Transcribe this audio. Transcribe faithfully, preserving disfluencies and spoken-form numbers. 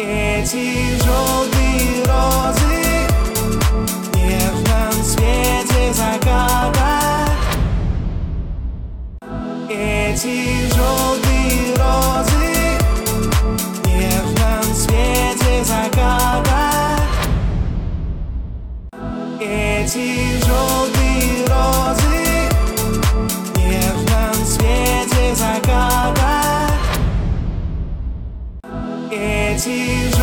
Эти желтые розы в нежном свете заката. Эти желтые розы в нежном свете заката. Эти желтые розы в нежном свете заката. Эти